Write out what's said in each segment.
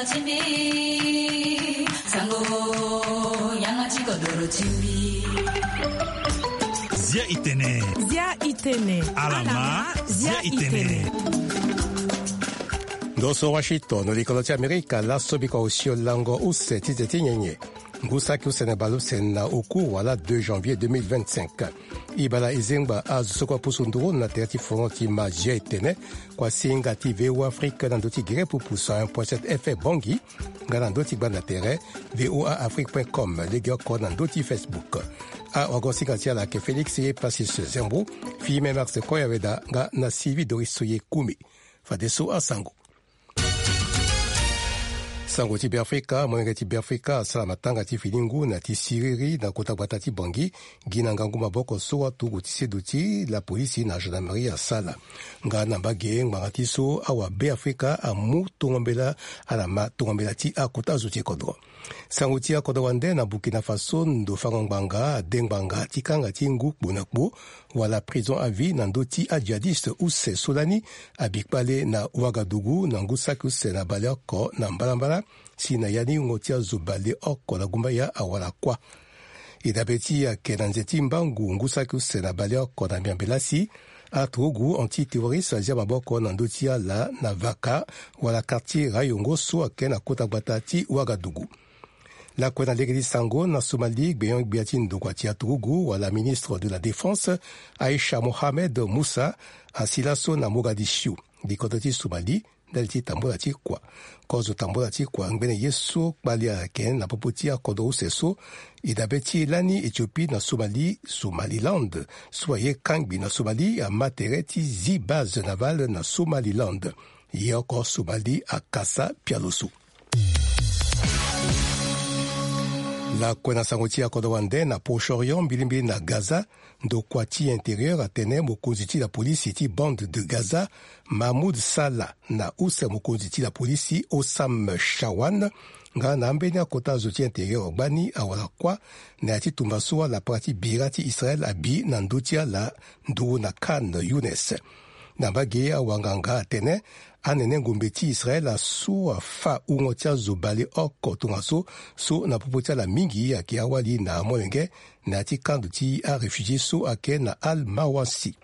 chimbi sango nyanga chiko doro chimbi Zia itene alama zia itene Doso Washington likoloti Amerika la sobiko usio lango use titeti nyenye ngusaki usene balu sena uku wala 2 janvier 2025 ibala izengba azusoko pusunduru na terati fonti ma zia itene kwa singa TV ou Afrique na ndoti gire pupusa 1.7 FM bongi ngana ndoti bana tere voaafrique.com legio ko na ndoti Facebook a wagonsinga tiala ke Felix ye Pasis Zembo fime Max Koyaveda nga na Sivi Dorisoye Kumi fadeso asango sango ti Biafrika mwenga ti Biafrika sala matanga ti filingu na ti siriri na kota bata ti bangi gina ngangu maboko soa tugu ti seduti la polisi na gendarmerie asala nga na bage nganga ti so awa Biafrika amu tungombela alama tungombela ti akota zuti kodro sango ti akoda wande na Burkina Faso ndo fangongbanga dengbanga ti kanga ti ngu bonakbo wala prison à vie na ndoti a djihadiste use solani abikpale na Ouagadougou na ngusaki use na bale oko na mbalambala si na yani ngoti azobale oko na gumba ya awala kwa idabeti ya kenanzeti mbangu ngusaki use na bale oko na miambelasi atogu anti-terroriste azia maboko na ndoti ya la na vaka wala quartier rayongo so akena kota batati Ouagadougou la kwena legedi sango na Somalie gbeyon gbiati ndokwatia Togo wala ministre de la défense Aisha Mohamed Moussa asilaso na Mogadishu dikototi Somalie dalti tambola ti kwa kozo tambola ti kwa ngbene yeso kpalia ken na popotia kodo useso idabeti lani Ethiopie na Somalie Somaliland soye kangbi na Somalie a matereti zi base naval na Somaliland yoko Somalie a Kassa Pialosu la kwena sangoti ya kodawande na Proche-Orient mbilimbili na Gaza ndo kwati intérieur atene mokonzi ti la polisi ti bande de Gaza Mahmoud Salah na use mokonzi ti la polisi Osam Shawan nga na ambeni akota zo ti intérieur ogbani awala kwa na ti tumbasoa la parti bira ti Israel abi na ndotia la ndu na Khan Younes na bage awanganga atene anene ngombe ti Israel aso fa ungotia zobale oko tungaso so na popotia la mingi yake awali na molenge na ti kandu ti a réfugié so ake na Al-Mawansi.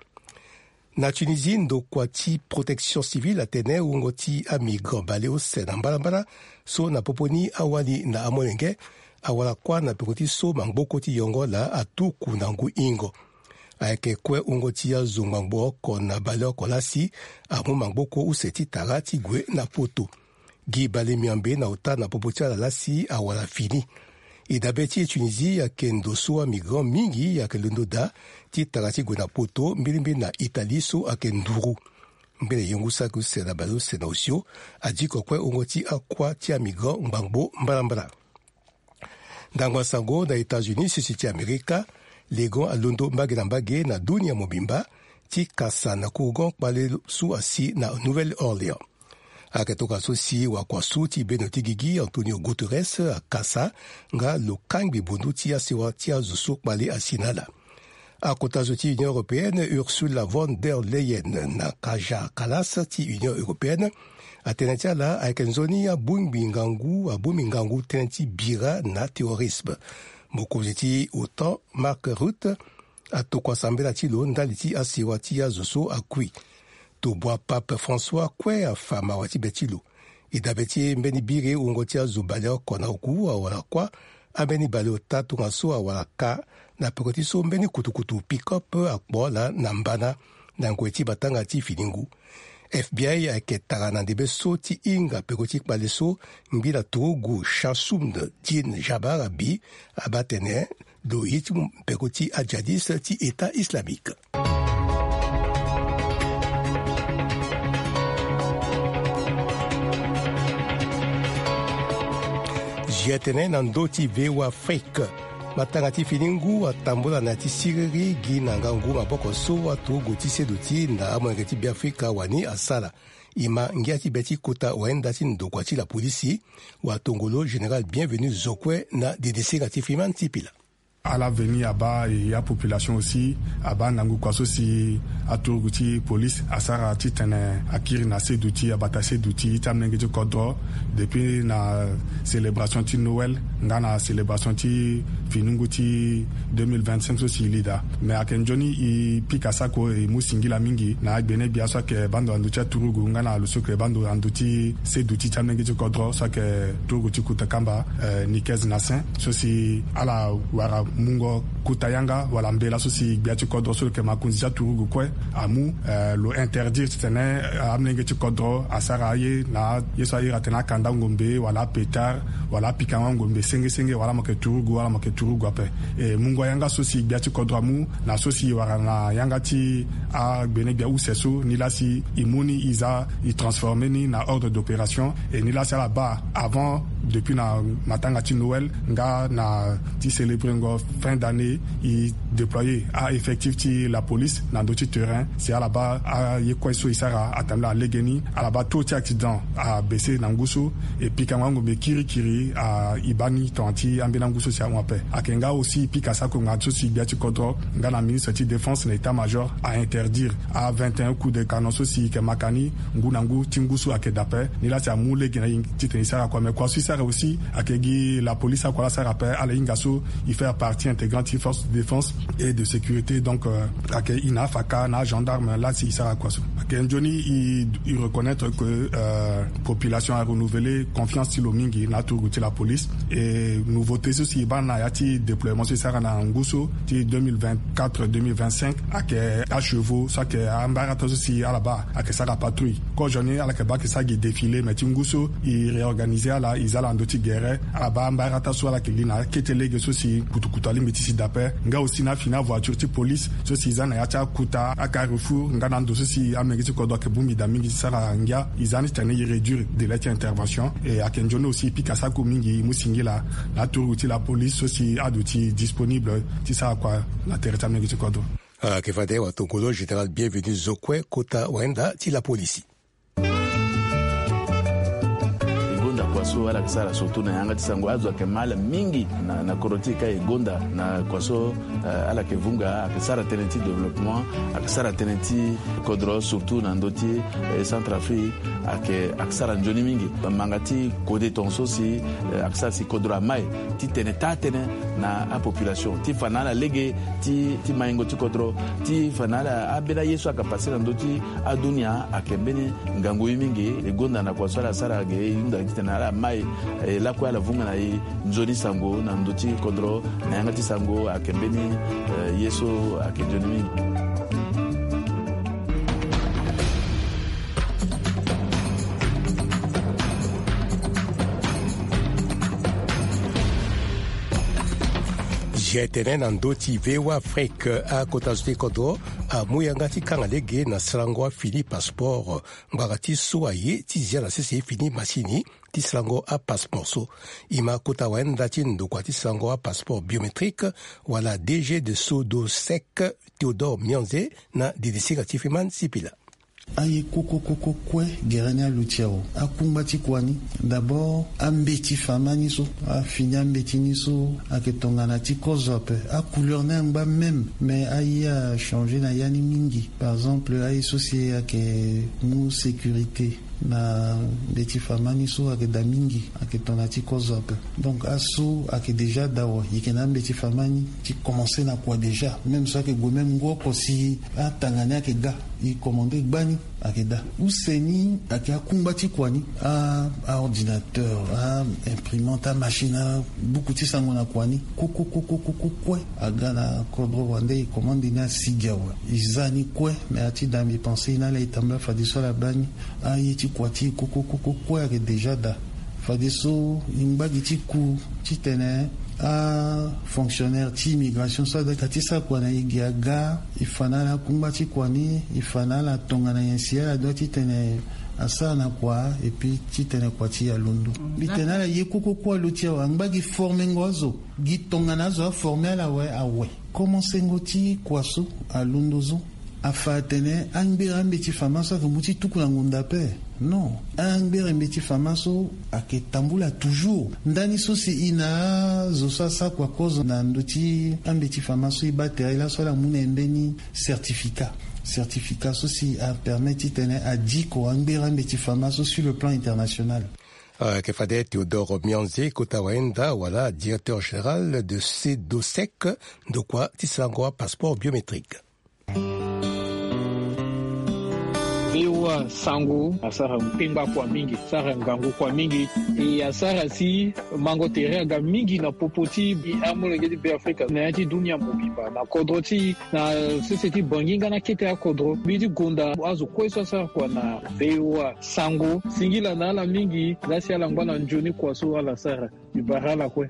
Na Tunisie ndo kwa ti protection civile atene ungoti a migrant bale ose na mbalambala so na poponi awali na amolenge awala kwa na pekoti so mangboko ti yongo la atuku na ngu ingo ayeke kue ungoti ya zungangbo oko na bale oko lasi amu mangboko useti tara ti gue na poto gi bale miambe na ota na popotia la lasi awala fini idabe ti Tunisie yake ndo so migrant mingi yake londo da ti tara ti gue na poto mbilimbili na Italie so ake nduru mbele yongusaki use na bale use na osio adi kokue ungoti akua ti migrant ngbangbo mbalambala ndangwa sango na États-Unis sisi ti Amerika legon alondo mbage na mbage na dunia mobimba ti kasa na kugon kpale su asi na Nouvelle-Orléans ake toka so si wakua su ti beno ti gigi Antonio Guterres akasa nga lo kangbi bundu ti asewa ti azo so kpale asi na la akota zo ti Union Européenne Ursula von der Leyen na Kaja Kallas ti Union Européenne atene ti ala ayeke nzoni abungbi ngangu tënë ti bira na terrorisme mokonzi ti OTAN Mark Rutte atokua sambela ti lo ndali ti asewa ti azo so akui tobua Pape François kue afa mawa ti be ti lo idabe ti mbeni bire ungo ti azo bale oko na oku awala kuâ ambeni bale ota tongaso awala ka na peko ti so mbeni kutukutu pick-up akpo la na mbana na ngue ti batanga ti filingu FBI ayeke tara na ndebe so ti hinga peko ti kpale so ngbi na Togo Chassoum Din Jabar abi abatene lo ye ti peko ti adjadiste ti État islamique. Jetene na ndo ti VOA Afrique matanga ti filingu atambola na ti siriri gi na ngangu maboko so atogo ti sedu ti na amwenge ti Biafrika wani asala ima ngia ti be ti kota wenda ti ndokua ti la polisi wa tongolo général bienvenu zokue na DDC ga ti fiman ti pila À l'avenir, il y a population aussi, nangu kwaso si atourguti police asara titene akiri na seduti abatase duti tamnenge du kodro depuis na célébration ti Noël ngana célébration ti finunguti 2025 aussi lida mais akenjoni i pikasa ko e musingila mingi na bene biaso ke bando anducha turugu ngana luso ke bando anduti seduti tamnenge du kodro so ke turuguti kutakamba nikez nasin so si ala wara mungo kutayanga wala mbela so si biatu kodro so ke makunzia turugu kwe amu lo interdire tene amnenge tu kodro asara ye na yeso ayira tena kanda ngombe wala petar wala pikanga ngombe senge wala make turugu ape e mungo yanga so si biatu kodro amu na so si wara na yanga ti a bene bia useso ni la si imuni iza i transformer ni na ordre d'opération et ni la si là-bas avant depuis na matanga ti Noël nga na ti célébrer ngo fin d'année i déployer à effectif ti la police na d'autres terrain c'est à là-bas à yekweso isara atamla legeni à là-bas tout accident à baisser na ngusu et puis quand ngo be kiri à ibani tonti ambena ngusu sia wape akenga aussi pikasa ko ngatso si biati kodro nga na ministre ti défense na état major à interdire à 21 coups de canon aussi que makani ngunangu tingusu akedape ni la sia mule gena ti tenisa quoi mais quoi ça aussi akegi la police a quoi ça rappelle à l'ingaso il fait partie intégrante des forces de défense et de sécurité donc ake INAF aka na gendarme là si ça quoi ça Johnny il reconnaître que population a renouvelé confiance sur Lomingi na tout la police et nouveauté aussi bana yati déploiement c'est ça na nguso ti 2024 2025 ake à chevaux ça que ambarata aussi à là-bas ake ça la patrouille quand Johnny à la que ba que ça qui défilé mais nguso il réorganisé là ils allaient ndoti guerre aba ambarata so la kilina ketelege so si kutukutali metisi d'après nga aussi na fina voiture ti police so si zana ya cha kuta à Carrefour nga nando so si amengisi ko doke bumi da mingi sara ngia izani tane y réduire de l'intervention et à Kenjono aussi pikasa ko mingi musingila la turuti la police so si aduti disponible ti sa quoi la territoire mengisi ko do kefade wa tokolo général bienvenue zokwe kota wenda ti la police kwaso ala kisara surtout na yanga tisango azwa kemala mingi na korotika egonda na kwaso ala kevunga akisara tenenti développement akisara tenenti kodro surtout na ndoti Centrafrique akisara njoni mingi mangati kode tonso si akisara si kodro mai ti tenetane na a population ti fanala lege ti maingo ti kodro ti fanala abela yesu akapasira ndoti adunia akembeni ngango mingi egonda na kwaso ala sara ge yunda kitana ala mai la kwa la vunga na nzoni sango na ndoti kodro na yangati sango akembeni yesu akenjoni mingi jetene na ndoti vewa Afrique a kotazute kodro a muyangati kangalege na slango fini passeport ngakati suaye tizia na sese fini masini ti slango a passeport so ima kota wenda ti ndokwa ti slango a passeport biométrique wala DG de Sodosec Théodore Mianze na didisika ti fiman sipila aye koko kwe gerania lutiao akumbati kwani d'abord ambeti famani so a fini ambeti ni so aketongana ti kozope a couleur na ngba même mais aye a changé na yani mingi par exemple aye socie ake mu sécurité na beti famani so ake da mingi ake tonati kozope donc aso ake déjà dawa yikena beti famani ti commencer na quoi déjà même ça que go même go kosi a tangana ake ga i commandé gbani ake da useni ake akumbati kwani a ordinateur a imprimante a machine a beaucoup ti sango na kwani koko kwe aga na kodro wande i commande na sigawa izani kwe mais ati dans mes pensées na la itamba fadiso la bani a yiti kwati koko kwe ake déjà da fadiso imbagi ti ku ti tene a fonctionnaire ti immigration so da kati sa kwa na igiaga ifana na kumbati kwani ifana la tonga na yensia do ti tene asa na kwa et puis ti tene kwa ti ya lundu litena la ye koko kwa lutia wa ngbagi former ngozo gi tonga na zo former la we awe comment sengoti kwaso a lundozo afatene angbera mbeti famaso akemuti tukula ngunda pe non angbera mbeti famaso aketambula toujours ndani so si ina zosa sa kwa kozo na ndoti ambeti famaso ibatera ila sola muna embeni certificat ceci a permis tene a dit ko angbera mbeti famaso sur le plan international. Kefade Théodore Mianze Kotawaenda, voilà, directeur général de CEDOSEC, de quoi Tisangoa passeport biométrique. Viwa sango asara mpemba kwa mingi sara ngango kwa mingi e asara si mango terega mingi na popoti bi amolengedi be Afrika na yati dunia mobimba na kodroti na society banginga na kete ya kodro bidi gonda azu kweso asara kwa na viwa sango singila na ala mingi lasi ala ngwana njoni kwa so ala sara ibarala kwe.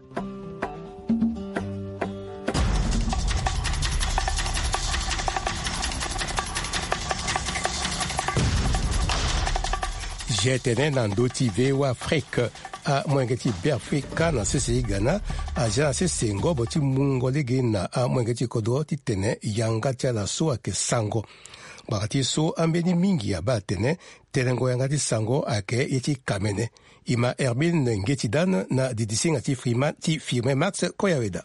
Jetene nandoti vewa Afrique a mwengeti Afrika na sisi Ghana a jana sisi ngobo ti mungolege na a mwengeti kodo ti tene yanga tia la so ake sango. Bakati so ambeni mingi ya ba tene telengo yanga ti sango ake yeti kamene. Ima Herbine Ngetidan na didisinga ti firme Max Koyaweda.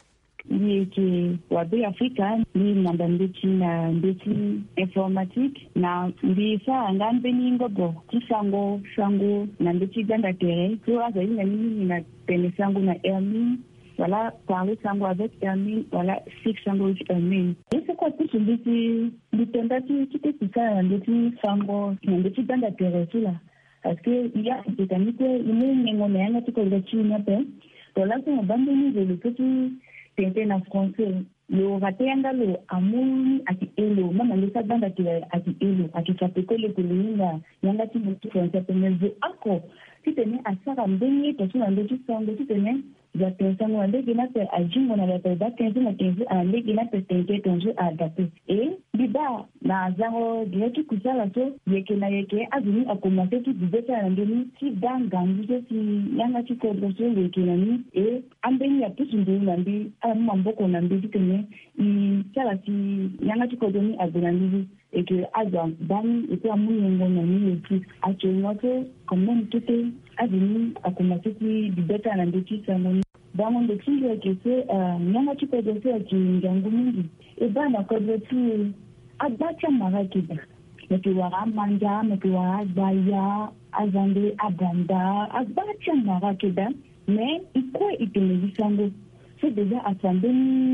Ni wabe Afrika ni mandambeti na mbeti informatique na mbisa ngambeni ngobo tisango sango na mbeti ganda tere so aza ina nini na pene sango na Hermine voilà parler sango avec Hermine voilà six sango avec Hermine et c'est quoi tout ce mbeti ditendati kite kisa na mbeti sango na mbeti ganda tere là parce que il y a des amis que il ngone yanga tiko le china pe voilà qu'on bambeni de le petit tente na français lo ratenda lo amuni ati elo mama lesa banda ti ati elo ati sapekole kulinga yanga ti mutu français pemezo ako titene asara mbeni to suna ndoji sango titene ya pensano ande gina pe ajingo na la peda 15 na 15 ande gina pe tente tonje adapté et biba na zango direki kusala to yeke na yeke azuni akomate tu dibeta na ndeni ti danga nguzo ti yanga ti ko doso yeke na ni et ambeni ya pusu ndu na mbi amamboko na mbi titene I sala ti yanga ti ko doni adonandi et que azan bani et puis amunyengo na ni et actuellement quand même tout est azuni akomate ti dibeta na ndeti sango dans mon défi que c'est nyanga ti ko doso ti ngangu mingi et bana ko doso abacha marakida meki wara manja meki wara baya azande abanda abacha marakida mais iko itengi sango c'est déjà assemblé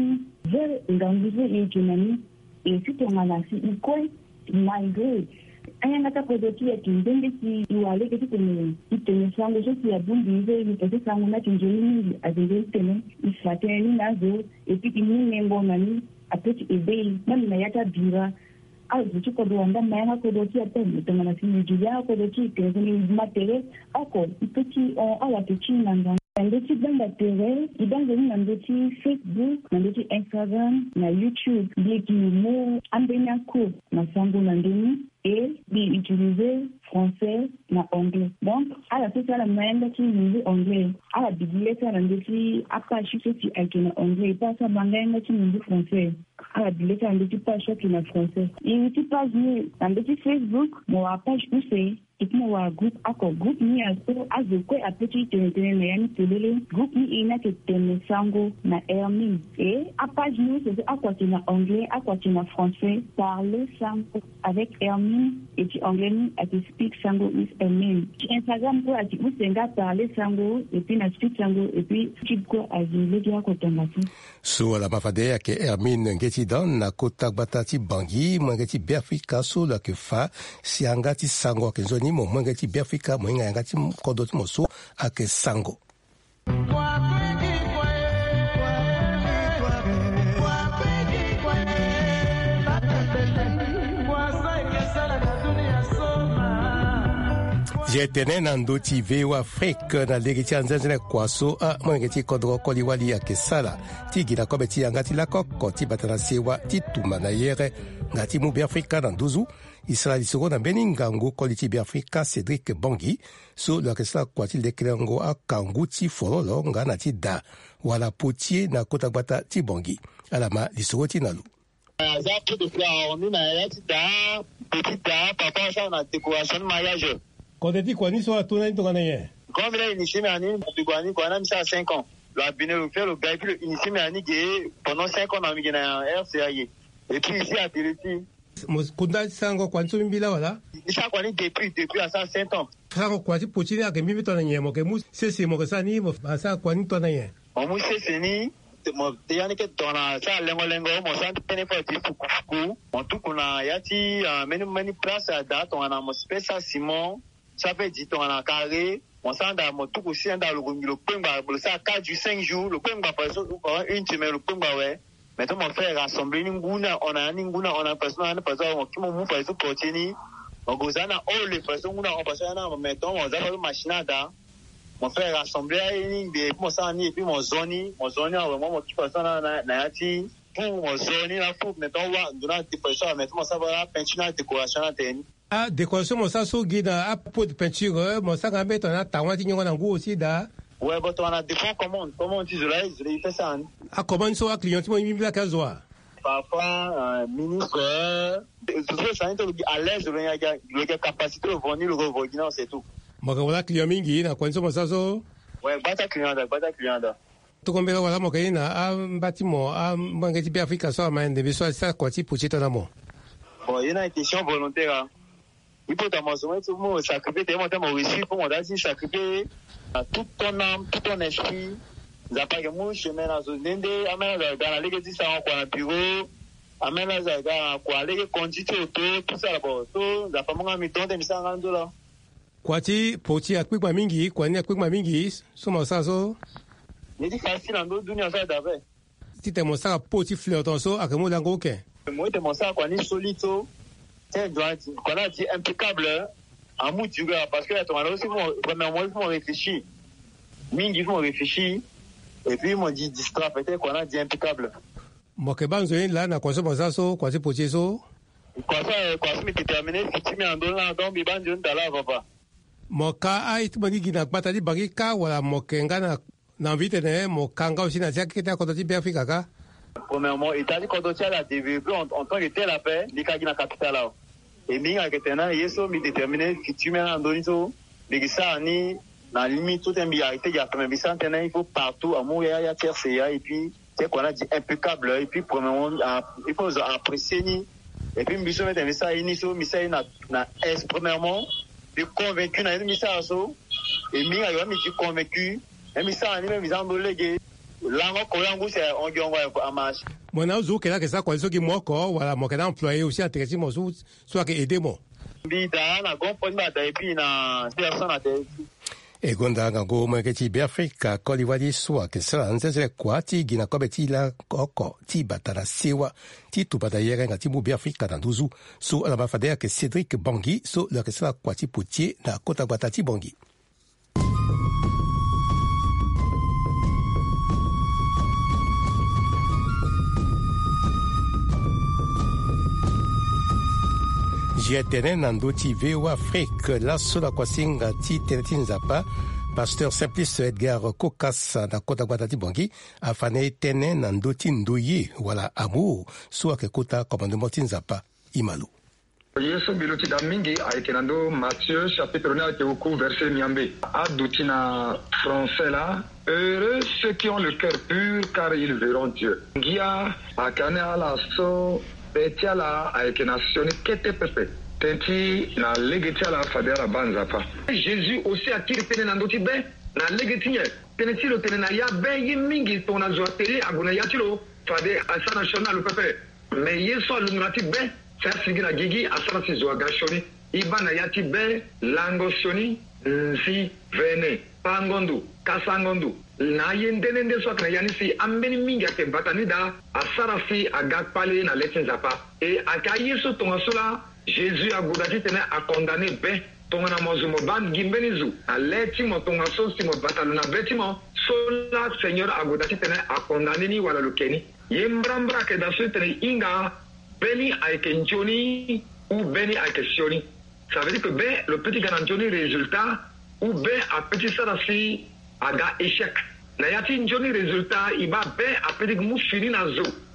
vers nganguzo et kinani et si ton anasi iko malgré ayanga ta kodoti ya kindende ki iwale ke tene itene sango so ki abundize ni pese sango na tinjeni azende tene ifateni nazo et puis imunengo nani apeti ebei mami na yata bira azu ko do anda maya ko do ti atene to na sini julia ko do ti ke ni matere ako ipeti ala te chinanga ndeti banda tere ibango ni ndeti Facebook ndeti Instagram na YouTube biki mo ambenya ko na sango na ndeni et d'utiliser français na anglais. Donc, à la toute la manière de utiliser anglais. À la bibliothèque, à la bibliothèque, à la bibliothèque, à la anglais. Pas ça, manière de utiliser français. À la bibliothèque, à la bibliothèque, pas ça, qui est français. Et une petite page, à la bibliothèque Facebook, mon page où c'est, et puis mon groupe, accord, groupe ni à ce, à ce quoi, à petit, groupe ni ina que tene sango na Hermine. Et à page nous, c'est à quoi tu na anglais, à quoi tu na français, parler sango avec Hermine. Et puis anglais à tu speak sango with Hermine. Instagram quoi à tu usenga parler sango et puis na speak sango et puis tu quoi à le dia ko tangati. So la mafade ya ke Hermine ngeti dan na kota batati bangi mwangeti Biafrika so la ke fa si angati sango ke zoni mo mwangeti Biafrika mwenga angati kodoti mo so ake sango. Jetene nandoti vewa Afrique na legiti anzenzele kwaso a mwengeti kodro koliwali ya kesala ti gina kobeti yangati la koko ti batana sewa ti tuma na yere ngati mu Biafrika na nduzu isala lisoko na beni ngangu koliti Biafrika Cédric Bongi so la kesala kwa ti lekelengo a kangu ti fololo nga na ti da wala potie na kotagbata ti Bongi alama lisoko ti nalu. Azap de fleurs on na ya tita petite papa ça na décoration de mariage. Quand tu dis quoi ni soit tourner to gagner. Comme il a initié Méani, Bigouani, quand on a mis ça à 5 ans. Le Bénin le fait, le gars, puis le initié Méani, pendant 5 ans, on a mis un RCAI. Et puis ici, à Téléti. Kunda sango kwanso mbila wala. Ça, on est depuis à ça 5 ans. Sango kwasi pochini ake mimi to na nyemo ke mu sesi mo sani mo asa kwani to na nye. On mu sesi ni mo teyani ke to na sa lengo mo sant tene fa ti fuku. On tout kuna yati many place da to na mo spesa Simon. Ça fait 10 ans en carré. On s'en a mon tout aussi dans le pengba le ça 4 du 5 jours le pengba par exemple une semaine le pengba ouais maintenant mon frère rassembler ninguna on a personne qui mon par exemple portini on gozana all les personnes on passe na maintenant on a machine da mon frère rassembler des mon ça ni et puis mon zone vraiment mon qui passe na yati pour mon zone la faut maintenant on donne des personnes maintenant ça va peinture décoration na teni. Ah, décoration, mon ça, so guide à pot de peinture, mon ça, quand même, on a taouan, on a un goût aussi, da. Ouais, bon, on a des fonds comment on dit, il fait ça. Ah, comment ça, client, tu m'as mis la casoire? Parfois, ministre, ça à l'aise, le capacité de venir le revenir, c'est tout. Moi, quand on a client mingi, na quoi, mon ça, so? Ouais, bata client. Tout comme voilà, mon caïn, un bâtiment, un banquet de Afrique, ça, mais des besoins, ça, quoi, tu peux te l'amour. Bon, il y a une question volontaire. Il faut t'amasser tout le monde s'occuper tellement de réussir pour mon dasi s'occuper tout ton âme, tout ton esprit. Ça pas que moi chemin dans zone amène dans la ligue dit ça en quoi bureau amène dans quoi ligue quantité tout ça là-bas tout ça pas mon mi ton de mi ça ngando là. Kwati poti akwikwa mingi kwani akwikwa mingi soma sazo. Ni dit facile en d'autres dunia ça d'avait. Si t'es mon ça poti fleur ton so akemo dango ke. Moi t'es mon ça quoi ni solito. Qu'on a dit impeccable en mou du gars parce que on a aussi premièrement il faut réfléchir mingi il faut réfléchir et puis ils m'ont dit distrait peut-être qu'on a dit impeccable moi que banzo là na quoi ça so quoi c'est potier so quoi ça me déterminer si tu m'en donnes là donc banzo ndala papa moi ka ai tu mani gina patali bagi ka wala mo kenga na vite ne mo kanga aussi na tia kita ko ti bien fika ka premièrement Italie quand on tient la développé en tant que tel la paix les cas na capitale là et minga que tena yeso mi déterminer que tu m'en donnes so mais ça ni na limite toute imbiarité il y a quand même ça tena il faut partout à Montréal il y a TRCA et puis c'est qu'on a dit impeccable et puis premièrement il faut apprécier ni et puis mi so mettre ça ni so mi ça na est premièrement de convaincu na mi ça so et minga yo mi convaincu et mi ça ni même ils ont légué lango koyangu c'est on giongo à marche. Mon azu que là que ça quoi ce qui moko wala mo que employé aussi intéressé mo soit que aider mo. Bida na compagnie ba et puis na personne à e gonda ngo mo que ti be Africa Côte d'Ivoire soit que ça anze quoi ti gina ko beti la oko ti batara sewa ti tu batayere ngati mu be Africa dans douzu so la ba fadea que Cédric Bangui so le que ça quoi ti potier na kota batati Bangui. Jietene nando ti veo Afrique la sola kwasinga ti tenetin zapa pasteur Simplice Edgar Kokas na kota guatati Bangui afane tene nando ti ndoye wala amour soit que kota commandement tin zapa imalu. Yesu biloti da mingi ayeke nando Matthieu chapitre 9 ayeke oku verset miambe aduti na français là. Heureux ceux qui ont le cœur pur car ils verront Dieu. Ngia akane ala so betia la ayeke na sioni kete pepe tenti na legeti ala fadera banza pa. Jésus aussi atiri pene na ndoti be na legeti nye pene tilo pene na ya be ye mingi tona zo atiri aguna ya tilo fade asa national pepe mais yeso alungrati be faire sigina gigi asana si zo agashoni ibana yati be lango sioni nsi vene pangondu kasangondu na yendenende so kana yani si ambeni mingi ake batani da asara si agakpale na letin zapa et akayi so tonga sola Jésus a goudati tene a condamné be tonga na mozumo ban gimbenizu a leti mo tonga so si mo batalu na betimo sola Seigneur a goudati tene a condamné ni wala lukeni yembrambra ke da so tene inga beni ake njoni ou beni ake sioni. Ça veut dire que B, le petit garantioni résultat, ou B a petit sarasi aga échec. Na yati njoni résultat, iba B a petit mou fini na zo.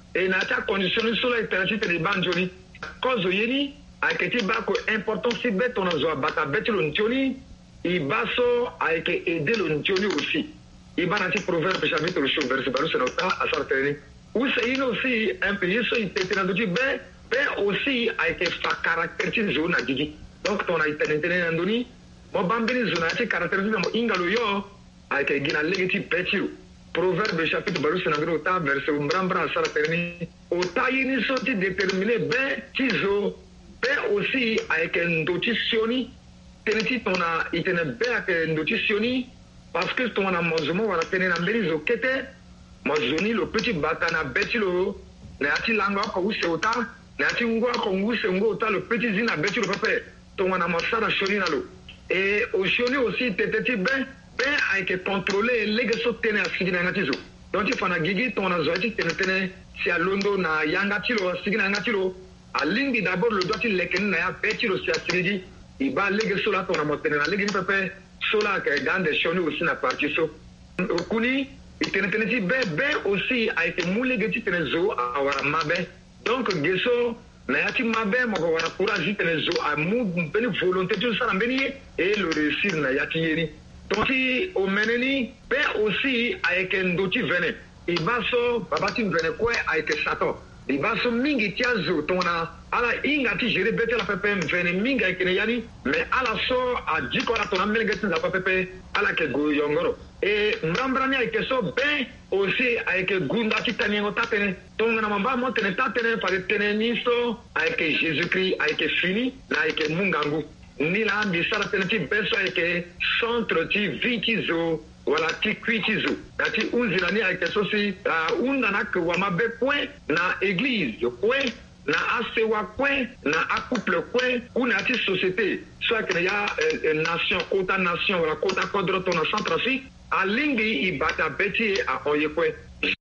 et na ta condition sur la terre de banjoni cause yeni a été bako important si bet on a zo bata bet le ntioni i baso a été aider le ntioni aussi i banati proverbe chapitre le verset baru senota a sorteni ou c'est aussi un pays so il était dans du ben aussi a été fa caractérisé zone a digi donc on a été intérêt ndoni mo bambini zone a été caractérisé mo ingalo yo a été gina legiti petit proverbe chapitre baru senota verset umbrambra a sorteni o tayini so ti déterminé ben tizo ben aussi avec une notitioni teneti tona itene ben avec une notitioni parce que tona mozoma wala tene na mbeli zokete mozoni le petit batana betilo na ati langa ko useuta na ati ngwa ko nguseuta le petit zina betilo papa tona mosara shoni nalo et au shoni aussi teteti ben avec contrôler les so tene asigina ngatizo donc il faut na gigi tona zoati tene si a londo na yangatilo asigina ngatilo alingi d'abord le doit il leken na ya petit le siasigi il va léguer cela ton amotene na léguer papa cela que dans des choni aussi na partie so okuni itenetene be aussi a été moulé geti tenezo a wara mabe donc geso na yati mabe mo ko wara courage tenezo a mu beni volonté tout ça beni et le réussir na yati yeni donc si au meneni be aussi avec un doti vene il va so babati vene quoi a été sato il va so mingi tiazo tona ala ingati jere bete la pepe vene minga ikene yani mais ala so a diko la tona melgeti za pepe ala ke go yongoro et mrambrani avec so ben aussi avec gunda titani ngota tene tonga na mamba mo tene tatene pare tene niso avec Jésus-Christ avec fini na avec mungangu ni la bisara tene ti beso avec centre ti vitizo wala ti kwitizo ati unzilani avec sosi undana kwa mabe point na église point na asewa point na accouple point kuna ati société soit que ya nation kota nation wala kota kodroto na Centrafrique alingi ibata beti a oyekwe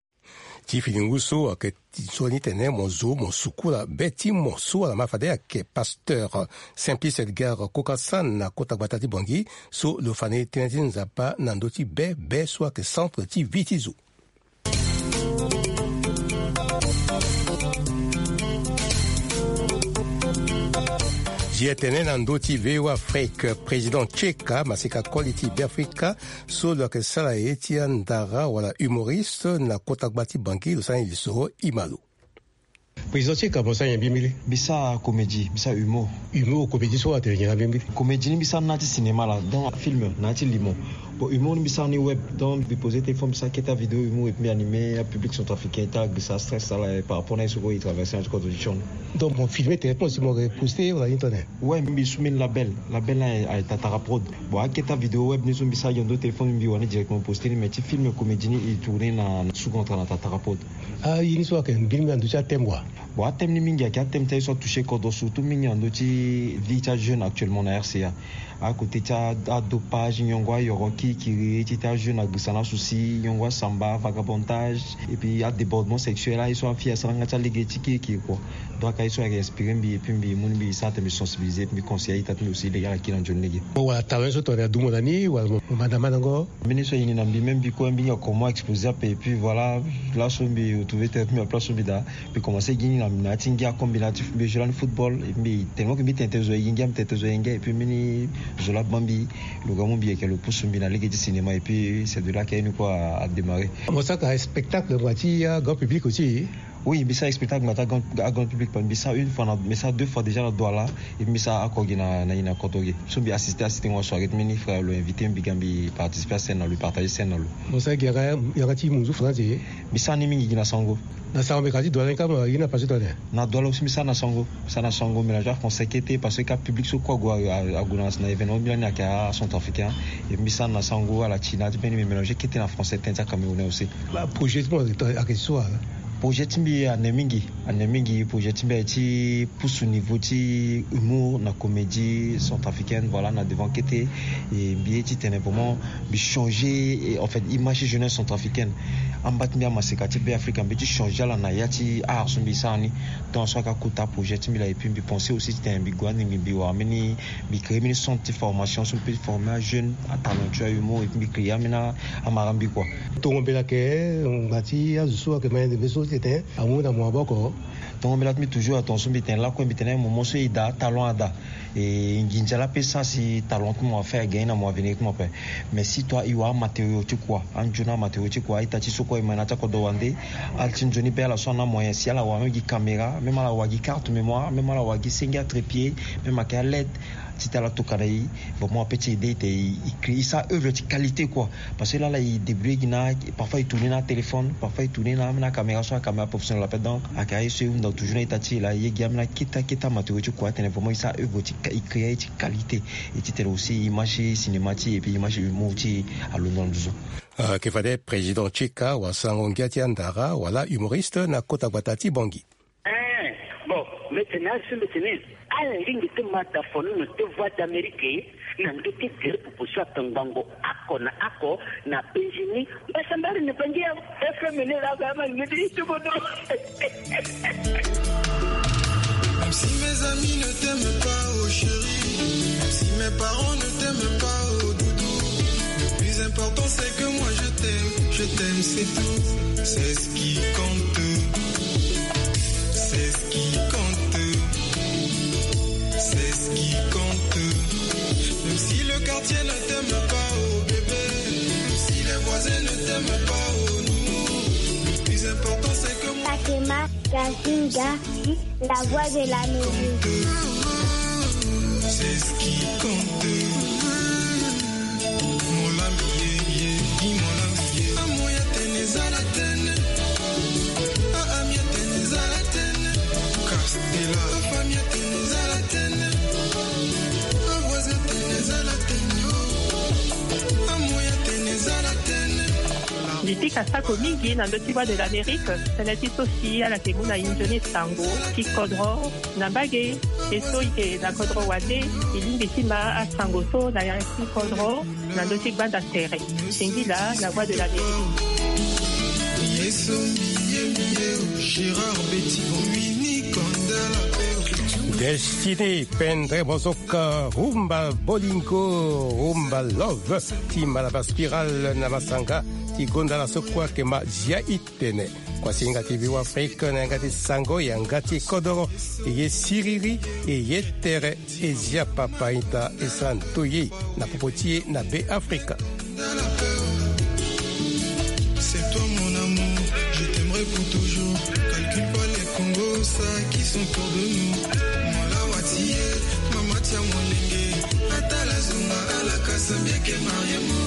Tifilinguso ke tsoni tene mozo mosukula beti moso la mafade ke pasteur Simplice Edgar Kokasan na kota batati bongi so le fane tentin zapa nandoti be soit que centre ti vitizo. Jietene nandoti vewa Afrique président Tcheka masika quality Africa so le que sala Etienne Dara wala humoriste na kotagbati banki lo sana liso imalo. Président Tcheka bosa yambimili bisa comédie bisa humour comédie so atele ngena bimili comédie ni bisa nati cinéma là dans film nati limon bon humour ni bisa ni web donc bi poser téléphone bisa keta vidéo humour et puis animé à public centrafricain tag bisa stress là par rapport à ce qu'on y traverser en condition donc mon filmé téléphone si mon posté sur internet ouais mi soumis label là a Tatara Prod bon keta vidéo web ni so bisa yondo téléphone mi woni directement posté mais ti film comédie ni tourner na sous contrat na Tatara Prod ah yini so que film ndu cha temwa bon à thème ni mingi à thème tay so touché code surtout mingi ando ti vie ta jeune actuellement na RCA à côté ta dopage nyongwa yoroki qui était jeune à gusana souci nyongwa samba vagabondage et puis à débordement sexuel là ils sont fiers ça ngata legeti qui quoi donc ils sont inspirés et puis mon bi ça te me sensibiliser me conseiller ta aussi les gars qui dans jeune negi bon wa tawen so to na dumo dani wa madame nango ministre yini na bi même bi ko mbi comment exposer et puis voilà là so bi trouver tête mi place bi da puis commencer gagner na tingia combinatif bi jouer football et puis tellement que mi t'intéresser yingam t'intéresser yingam et puis mini Zola Bambi, le gamin qui est le pouce sur ligue du cinéma et puis c'est de là qu'il y a eu quoi à démarrer. Moi ça un spectacle de grand public aussi. Oui, mais ça spectacle à grand public mais ça une fois mais ça deux fois déjà la Douala et mais ça à Kogina na ina Kotoge. So bi assister moi soirée mini frère le invité Mbigambi participer à scène lui partager scène là. Moi ça il y a ti munzu français. Mais ça ni mingi na sango. Na sango me kati Douala comme il n'a pas de na Douala aussi mais ça na sango mélange français qui était parce que public so quoi à Gounas na événement bien à Centrafricain et mais ça na sango à la China tu peux mélanger qui était en français tinta camerounais aussi. Projet à question projet timbi anemingi projet timbi ti pousse au niveau ti humour na comédie centrafricaine voilà na devant kété et bien ti tene vraiment bi changer et en fait image jeunesse centrafricaine en batmi a masekati be africain bi changer la na yati art sumbi sani donc soit ka kuta projet timbi la et puis bi penser aussi c'était bi gwani bi wa meni bi créer une sorte de formation sur peut former jeune à talentueux humour et puis créer amena amarambi quoi to ngombela ke ngati azuwa ke maende beso c'était amour na moi boko donc mais toujours attention biten là quoi biten moment so ida talon ada et nginjala pesa si talon comment faire gagner na moi venir comment faire mais si toi iwa matériau tu quoi anjuna matériau tu quoi itachi soko imana ta ko do wande altinjoni be la sona moyen si ala wa ngi caméra même ala wa ngi carte mémoire même ala wa ngi singa trépied même à LED si tu as la tokarai bon moi petit idée il crée ça œuvre de qualité quoi parce que là il débrouille parfois il tourne dans téléphone parfois il tourne dans la caméra sur la caméra professionnelle là donc à carré sur dans toujours itati là il gamme là kita matériau tu quoi t'es vraiment ça œuvre il crée de qualité et tu aussi image cinématique et puis image multi à l'honneur du jour que fallait président Chika wa Sangongati Andara wala humoriste na Kota Batati Bangi bon maintenant ala lingi te mata fonu no te voix d'Amérique na nditi tere proposition tangango ako na Benjini basambari ne bangia FM ne la gama ngidi tu bodo. Même si mes amis ne t'aiment pas oh chérie, même si mes parents ne t'aiment pas oh doudou, le plus important c'est que moi je t'aime c'est tout, c'est ce qui compte, c'est ce qui compte. C'est ce qui compte. Même si le quartier ne t'aime pas, oh bébé, même si les voisins ne t'aiment pas, oh nounou, le plus important c'est que moi. Fatima Kazinga, la voix de la musique. C'est ce qui compte. Mon lami, mon lami, amoya tenez à la tenne, amia tenez à la tenne, Castella, famille tenez à la tenne. Jiti kasako mingi na ndoti voix de l'Amérique, senati sosi ala kemuna injoni sango, ki kodro, na bage, eso ike na kodro wade, ilingi sima a sango so na yansi kodro, na ndoti banda tere. Singila, la voix de l'Amérique. Destiné pendre mozoka rumba bolingo rumba love ti malaba spiral na masanga ti gonda la sokwa ke ma zia itene kwa singa TV wa Afrika na ngati sango ya ngati kodoro ye siriri ye tere e zia papa ita e santoye na popotie na be Afrika. C'est toi mon amour, je t'aimerai pour toujours. Calcule pas les Congos, ça qui sont autour de nous. Mama tia molenge atala zunga ala kasa mieke mariemo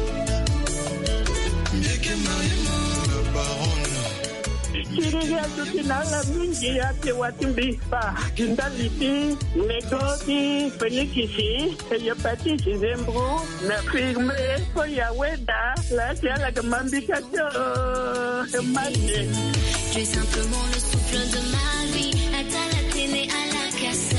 la baronne Chiriga tutinala mingi ate watimbisa jindaliti negoti fenikisi eyopati zembro na firme ko ya weda la tiala gamambika to maye. Tu es simplement le souffle de ma vie atala tene ala casa.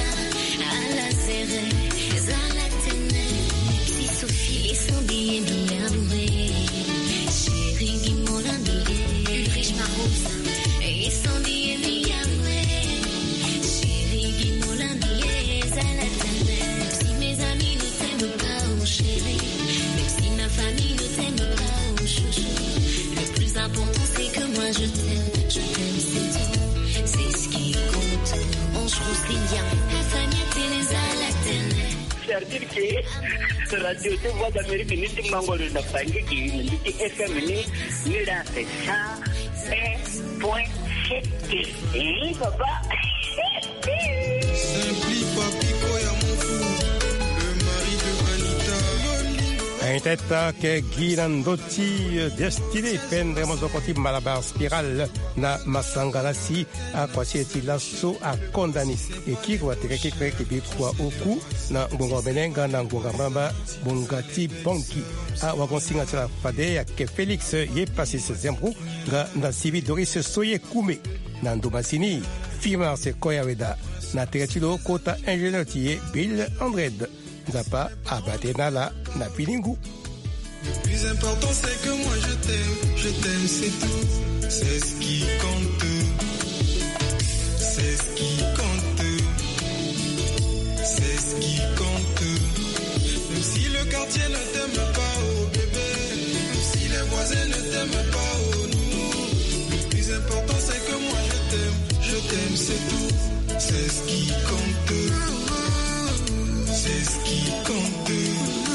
Si Sophie son billet d'oublier chérie Guimond l'habillé riche Maroussa et son billet d'oublier chérie Guimond l'habillé Zalatane. Si mes amis ne t'aiment pas oh chérie, même si ma famille ne t'aime pas oh chouchou, le plus important c'est que moi je t'aime c'est tout, c'est ce qui compte. On se bien la famille les c'est-à-dire que radio de voix d'Amérique ni ti mangolo na bangi ki ni ti FM ni la c'est ça point papa Simpli Papico ya mon fou, le mari de Anita. Intenta ke Guinandoti destiné pendre mozokoti malabar spiral na masangalasi a kwasi eti lasso a condamné et qui doit tereki kreki bipwa oku na ngongo benenga na ngonga mamba bongati banki a wagonsinga tla fade ya ke Félix ye passé ce zembro nga na civi Doris Soye Kume na ndomasini firma se koyaweda na teretilo kota ingénieur tie Bill Andred Zapa abatenala na Pilingu. Le plus important c'est que moi je t'aime c'est tout, c'est ce qui compte, c'est ce qui compte, c'est ce qui compte. Même si le quartier ne t'aime pas oh bébé, même si les voisins ne t'aiment pas oh nounou, le plus important c'est que ce qui compte. C'est ce qui compte.